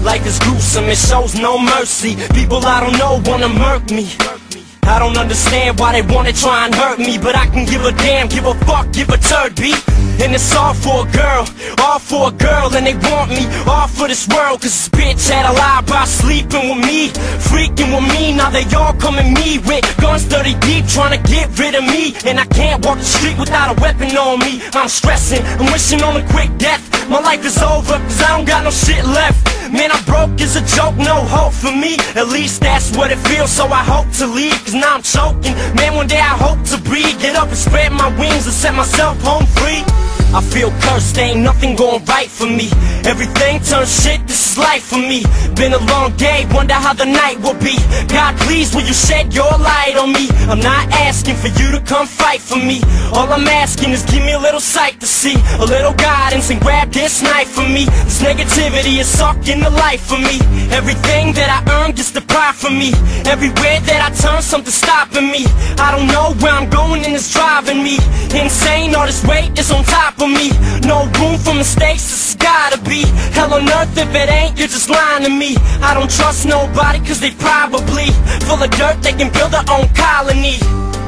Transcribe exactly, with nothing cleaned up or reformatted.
Life is gruesome, it shows no mercy. People I don't know wanna murk me. I don't understand why they wanna try and hurt me, but I can give a damn, give a fuck, give a turd beat. And it's all for a girl, all for a girl, and they want me, all for this world. Cause this bitch had a lie about sleeping with me, freaking with me. Now they all come at me with guns thirty deep, trying to get rid of me. And I can't walk the street without a weapon on me. I'm stressing, I'm wishing on a quick death. My life is over, cause I don't got no shit left. Man, I'm broke as a joke, no hope for me. At least that's what it feels, so I hope to leave. Cause now I'm choking, man, one day I hope to breathe. Get up and spread my wings and set myself home free. I feel cursed, ain't nothing going right for me. Everything turns shit, this is life for me. Been a long day, wonder how the night will be. God, please, will you shed your light on me? I'm not asking for you to come fight for me. All I'm asking is give me a little sight to see, a little guidance, and grab this knife from me. This negativity is sucking the life from me. Everything that I earn gets deprived from me. Everywhere that I turn, something's stopping me. I don't know where I'm going and it's driving me insane. All this weight is on top of me. No room for mistakes, this has gotta be hell on earth. If it ain't, you're just lying to me. I don't trust nobody cause they probably full of dirt, they can build their own colony.